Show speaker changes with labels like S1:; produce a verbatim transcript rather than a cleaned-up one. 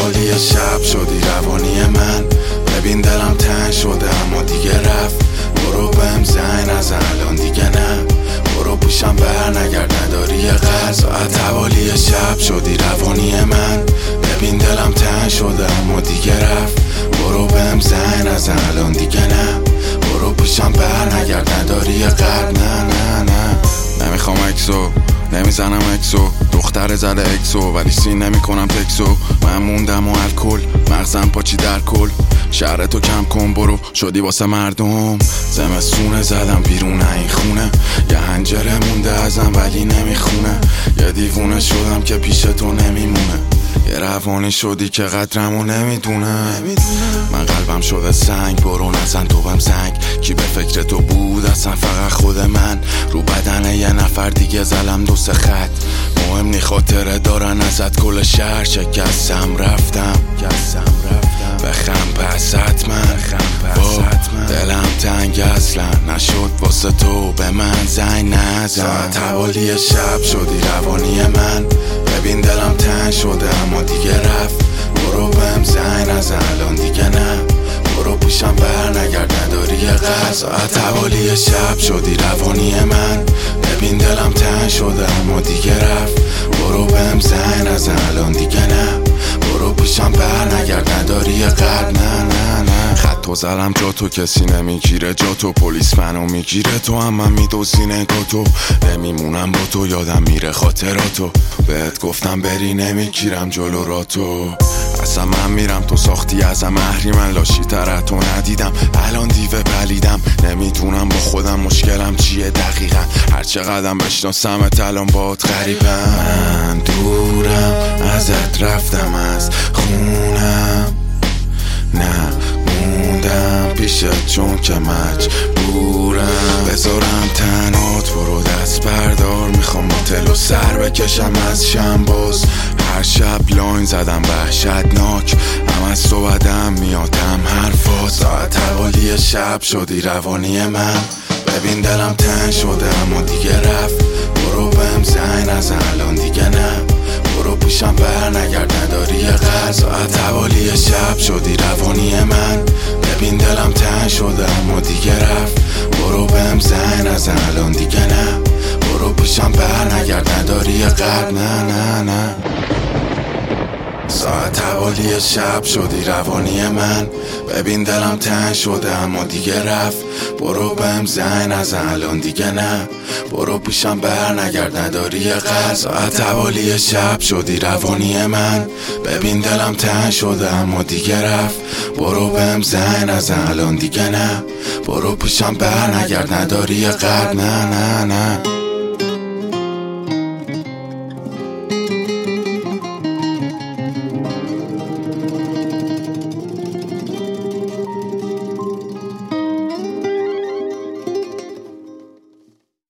S1: توالی شب شدی روانی من. ببین دلم تنگ شده اما دیگه رفت. برو بهم زنگ نزن الان دیگه نه. برو پیشم بر نگرد نداری یه قرض. ساعت توالی شب شدی روانی من. ببین دلم تنگ شده اما دیگه رفت. برو بهم زنگ نزن الان دیگه نه. برو پیشم بر نگرد نداری یه قرض. نه نه نه نمیخوام اکسو، نمیزنم اکسو، دختر زده اکسو ولی سین نمی کنم تکسو. من موندم و الکل مغزم پاچی در کل. شهر تو کم کن برو شدی واسه مردم. زمستونه زدم بیرون این خونه. یه هنجره مونده ازم ولی نمیخونه. یه دیوونه شدم که پیش تو نمیمونه. یه روانی شدی که قدرمو نمیدونه. من قلبم شده سنگ برو نزن تو بهم زنگ. کی به فکر تو بود اصلا فقط خود من. رو بدن یه نفر دیگه زلم دو سه خط. مهم نی خاطره دارن ازت کل شهر. شکستم رفتم بخم پس حتما. دلم تنگ اصلا نشد واسه تو به من زنگ نزن. ساعت توالی شب شدی روانی من. ببین دلم تنگ شده اما دیگه رفت. برو بهم زنگ نزن الان دیگه نه. برو پیشم بر نگرد نداری یه قرض. ساعت توالی شب شدی روانی من. ببین دلم تنگ شده اما دیگه رفت. برو بهم زنگ نزن الان دیگه نه. برو پیشم بر نگرد نداری یه قرض. نه نه نه خط و زلم جا تو کسی نمیگیره جا تو. پلیس منو میگیره تو هم من میدوزی نگاه تو. نمیمونم با تو یادم میره خاطراتو. بهت گفتم بری نمیگیرم جلو را تو. اصلا من میرم تو ساختی ازم محری. من لاشی تر تو ندیدم الان دیوه پلیدم. نمیتونم با خودم مشکلم چیه دقیقا. هرچه قدم بشناسمت الان بات غریبم. من دورم ازت رفتم از خونم. نه موندم پیشت چون که مجبورم. بذارم تنات برو دست بردار. میخوام تلو سر بکشم از شنباز. هر شب لاین زدم وحشتناک. هم از تو بدم میادم حرفات. ساعت توالی شب شدی روانی من. ببین دلم تنگ شده اما دیگه رفت. برو بهم زنگ نزن الان دیگه نه. برو پیشم بر نگرد نداری یه قرض. ساعت توالی شب شدی روانی من. ببین دلم تنگ شده اما دیگه رفت. برو بهم زنگ نزن الان دیگه نه. برو پیشم بر نگرد نداری یه قرض. نه نه نه ساعت توالی شب شدی روانی من. ببین دلم تنگ شده اما دیگه رفت. برو بهم زنگ نزن الان دیگه نه. برو پیشم بر نگرد نداری یه قرض. ساعت توالی شب شدی روانی من. ببین دلم تنگ شده اما دیگه رفت. برو بهم زنگ نزن الان دیگه نه. برو پیشم بر نگرد نداری یه قرض. نه نه نه